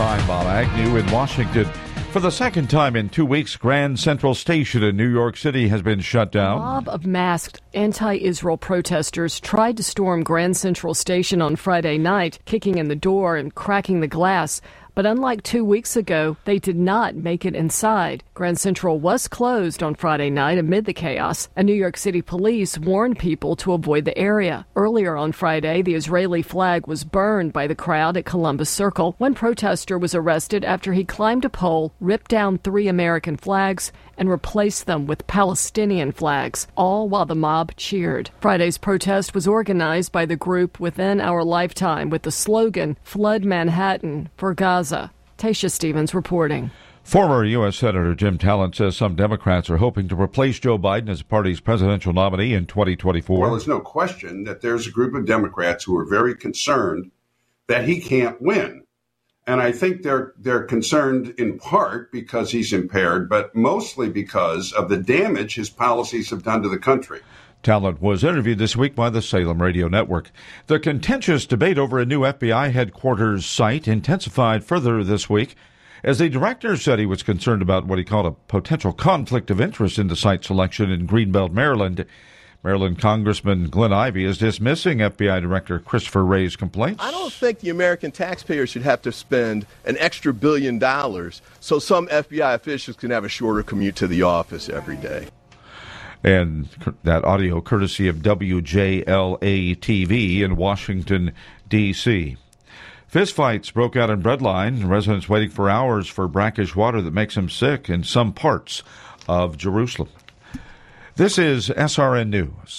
I'm Bob Agnew in Washington. For the second time in 2 weeks, Grand Central Station in New York City has been shut down. A mob of masked anti-Israel protesters tried to storm Grand Central Station on Friday night, kicking in the door and cracking the glass. But unlike 2 weeks ago, they did not make it inside. Grand Central was closed on Friday night amid the chaos, and New York City police warned people to avoid the area. Earlier on Friday, the Israeli flag was burned by the crowd at Columbus Circle. One protester was arrested after he climbed a pole, ripped down 3 American flags, and replaced them with Palestinian flags, all while the mob cheered. Friday's protest was organized by the group Within Our Lifetime with the slogan, Flood Manhattan for Gaza. Tasha Stevens reporting. Former U.S. Senator Jim Talent says some Democrats are hoping to replace Joe Biden as the party's presidential nominee in 2024. Well, there's no question that there's a group of Democrats who are very concerned that he can't win. And I think they're concerned in part because he's impaired, but mostly because of the damage his policies have done to the country. Talent was interviewed this week by the Salem Radio Network. The contentious debate over a new FBI headquarters site intensified further this week as the director said he was concerned about what he called a potential conflict of interest in the site selection in Greenbelt, Maryland. Maryland Congressman Glenn Ivey is dismissing FBI Director Christopher Wray's complaints. I don't think the American taxpayer should have to spend an extra $1 billion so some FBI officials can have a shorter commute to the office every day. And that audio courtesy of WJLA-TV in Washington, D.C. Fistfights broke out in Breadline. Residents waiting for hours for brackish water that makes them sick in some parts of Jerusalem. This is SRN News.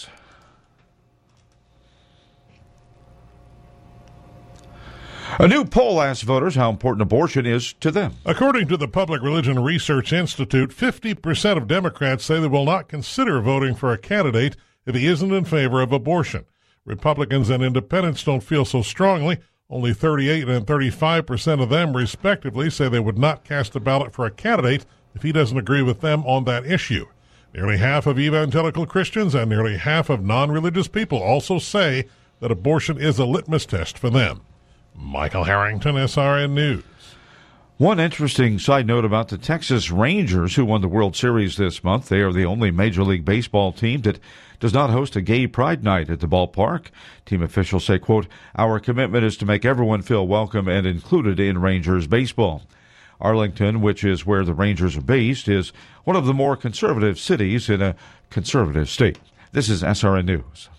A new poll asks voters how important abortion is to them. According to the Public Religion Research Institute, 50% of Democrats say they will not consider voting for a candidate if he isn't in favor of abortion. Republicans and independents don't feel so strongly. Only 38 and 35% of them, respectively, say they would not cast a ballot for a candidate if he doesn't agree with them on that issue. Nearly half of evangelical Christians and nearly half of non-religious people also say that abortion is a litmus test for them. Michael Harrington, SRN News. One interesting side note about the Texas Rangers, who won the World Series this month. They are the only Major League Baseball team that does not host a gay pride night at the ballpark. Team officials say, quote, "Our commitment is to make everyone feel welcome and included in Rangers baseball." Arlington, which is where the Rangers are based, is one of the more conservative cities in a conservative state. This is SRN News.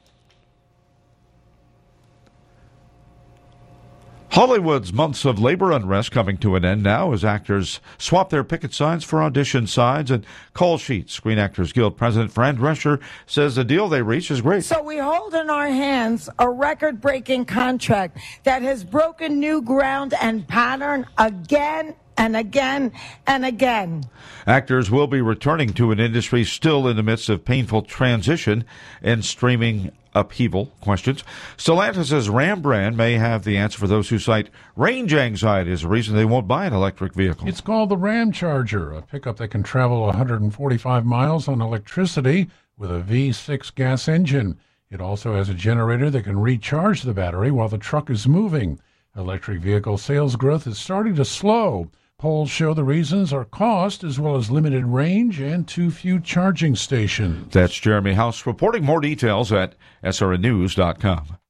Hollywood's months of labor unrest coming to an end now as actors swap their picket signs for audition signs and call sheets. Screen Actors Guild President Fran Drescher says the deal they reached is great. So we hold in our hands a record-breaking contract that has broken new ground and pattern again and again and again. Actors will be returning to an industry still in the midst of painful transition and streaming upheaval questions. Stellantis says Ram brand may have the answer for those who cite range anxiety as a reason they won't buy an electric vehicle. It's called the Ram Charger, a pickup that can travel 145 miles on electricity with a V6 gas engine. It also has a generator that can recharge the battery while the truck is moving. Electric vehicle sales growth is starting to slow. Polls show the reasons are cost as well as limited range and too few charging stations. That's Jeremy House reporting. More details at srnnews.com.